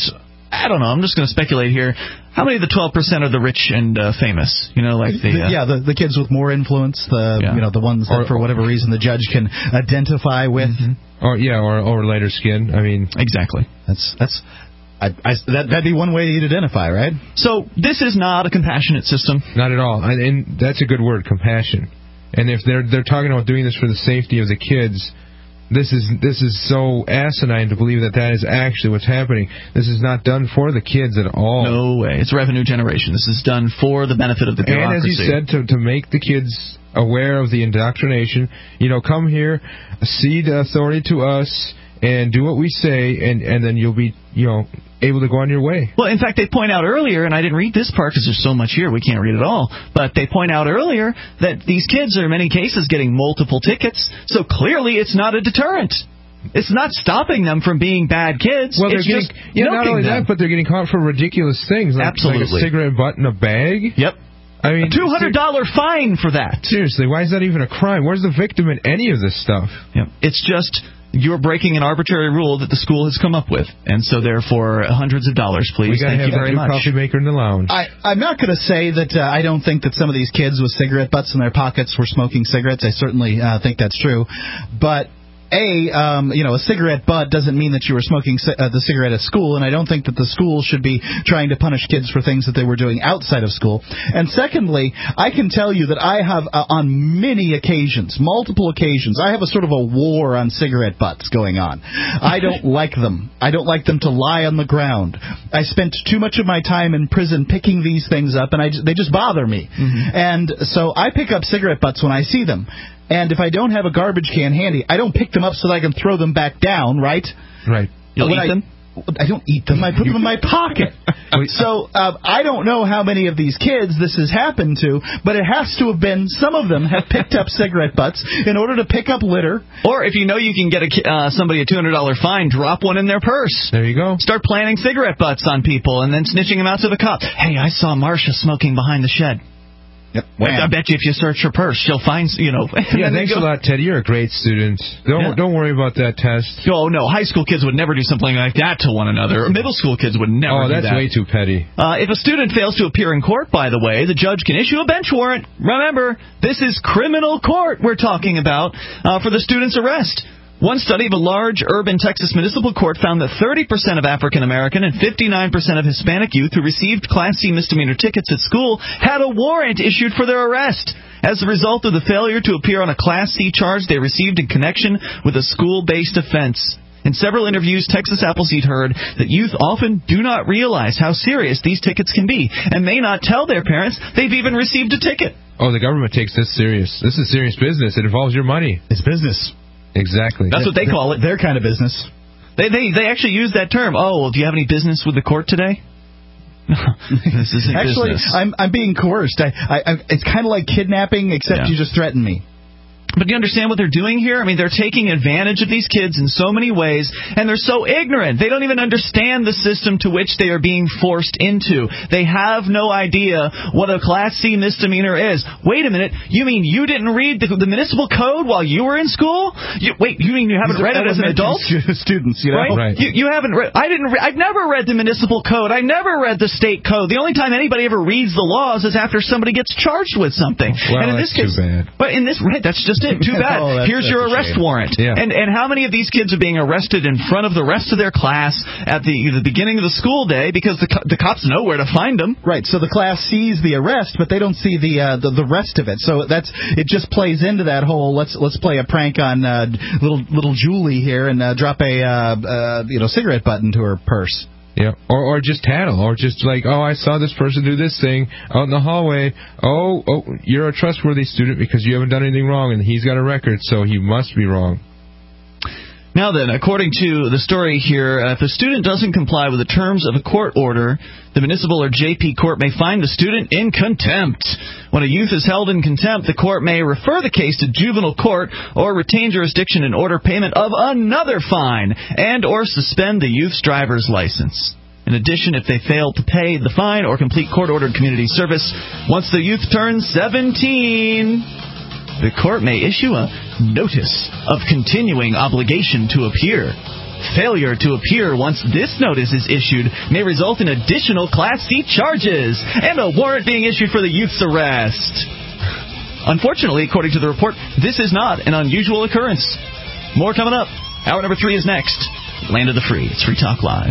I don't know, I'm just going to speculate here, how many of the 12% are the rich and famous? The kids with more influence, the ones that for whatever reason the judge can identify with. Mm-hmm. Or lighter skin. I mean, exactly. That'd be one way you'd identify, right? So this is not a compassionate system. Not at all. And that's a good word, compassion. And if they're talking about doing this for the safety of the kids, this is so asinine to believe that is actually what's happening. This is not done for the kids at all. No way. It's revenue generation. This is done for the benefit of the bureaucracy. And as you said, to make the kids aware of the indoctrination, come here, cede the authority to us, and do what we say, and then you'll be, able to go on your way. Well, in fact, they point out earlier, and I didn't read this part because there's so much here, we can't read it all, but they point out earlier that these kids are in many cases getting multiple tickets, so clearly it's not a deterrent. It's not stopping them from being bad kids. Well, it's just not only them. that, but they're getting caught for ridiculous things, like a cigarette butt in a bag. Yep. I mean, a $200 fine for that. Seriously, why is that even a crime? Where's the victim in any of this stuff? Yep. It's just you're breaking an arbitrary rule that the school has come up with, and so therefore hundreds of dollars, please. Thank you very much. Coffee maker in the lounge. I'm not going to say that I don't think that some of these kids with cigarette butts in their pockets were smoking cigarettes. I certainly think that's true, but a cigarette butt doesn't mean that you were smoking the cigarette at school, and I don't think that the school should be trying to punish kids for things that they were doing outside of school. And secondly, I can tell you that I have, on many occasions, multiple occasions, I have a sort of a war on cigarette butts going on. I don't like them. I don't like them to lie on the ground. I spent too much of my time in prison picking these things up, and they just bother me. Mm-hmm. And so I pick up cigarette butts when I see them. And if I don't have a garbage can handy, I don't pick them up so that I can throw them back down, right? Right. You'll eat them? I don't eat them. I put them in my pocket. So I don't know how many of these kids this has happened to, but it has to have been some of them have picked up cigarette butts in order to pick up litter. Or if you know you can get somebody a $200 fine, drop one in their purse. There you go. Start planting cigarette butts on people and then snitching them out to the cops. Hey, I saw Marcia smoking behind the shed. Yep. I bet you if you search her purse, she'll find, Yeah, thanks a lot, Teddy. You're a great student. Don't worry about that test. Oh, no. High school kids would never do something like that to one another. Middle school kids would never do that. Oh, that's way too petty. If a student fails to appear in court, by the way, the judge can issue a bench warrant. Remember, this is criminal court we're talking about for the student's arrest. One study of a large urban Texas municipal court found that 30% of African American and 59% of Hispanic youth who received Class C misdemeanor tickets at school had a warrant issued for their arrest as a result of the failure to appear on a Class C charge they received in connection with a school-based offense. In several interviews, Texas Appleseed heard that youth often do not realize how serious these tickets can be and may not tell their parents they've even received a ticket. Oh, the government takes this serious. This is serious business. It involves your money. It's business. Exactly. That's what they call it. Their kind of business. They actually use that term. Oh, well, do you have any business with the court today? This isn't actually, business. I'm being coerced. It's kind of like kidnapping, except you just threaten me. But do you understand what they're doing here? I mean, they're taking advantage of these kids in so many ways, and they're so ignorant. They don't even understand the system to which they are being forced into. They have no idea what a Class C misdemeanor is. Wait a minute. You mean you didn't read the municipal code while you were in school? You mean you haven't read it as an adult? Students, Right? You haven't read. I've never read the municipal code. I never read the state code. The only time anybody ever reads the laws is after somebody gets charged with something. Well, and in that's this case, too bad. But in this, that's just it. Too bad. Here's your arrest warrant. Yeah. And how many of these kids are being arrested in front of the rest of their class at the beginning of the school day because the cops know where to find them? Right. So the class sees the arrest, but they don't see the rest of it. So it just plays into that whole let's play a prank on little Julie here and drop a cigarette butt into her purse. Yeah, or just tattle, or just like, oh, I saw this person do this thing out in the hallway. Oh, you're a trustworthy student because you haven't done anything wrong, and he's got a record, so he must be wrong. Now then, according to the story here, if a student doesn't comply with the terms of a court order, the municipal or JP court may fine the student in contempt. When a youth is held in contempt, the court may refer the case to juvenile court or retain jurisdiction and order payment of another fine and or suspend the youth's driver's license. In addition, if they fail to pay the fine or complete court-ordered community service, once the youth turns 17... the court may issue a notice of continuing obligation to appear. Failure to appear once this notice is issued may result in additional Class C charges and a warrant being issued for the youth's arrest. Unfortunately, according to the report, this is not an unusual occurrence. More coming up. Hour number 3 is next. Land of the Free. It's Free Talk Live.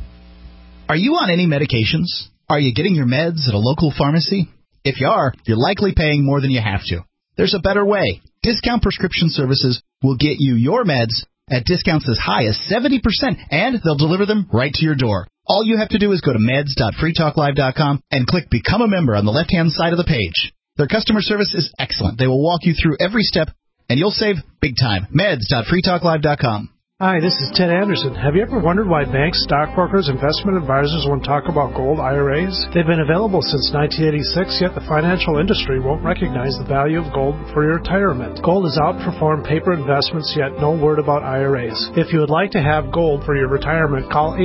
Are you on any medications? Are you getting your meds at a local pharmacy? If you are, you're likely paying more than you have to. There's a better way. Discount Prescription Services will get you your meds at discounts as high as 70%, and they'll deliver them right to your door. All you have to do is go to meds.freetalklive.com and click Become a Member on the left-hand side of the page. Their customer service is excellent. They will walk you through every step, and you'll save big time. Meds.freetalklive.com. Hi, this is Ted Anderson. Have you ever wondered why banks, stockbrokers, investment advisors won't talk about gold IRAs? They've been available since 1986, yet the financial industry won't recognize the value of gold for your retirement. Gold has outperformed paper investments, yet no word about IRAs. If you would like to have gold for your retirement, call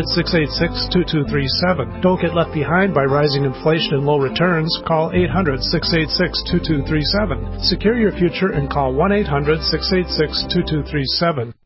800-686-2237. Don't get left behind by rising inflation and low returns. Call 800-686-2237. Secure your future and call 1-800-686-2237.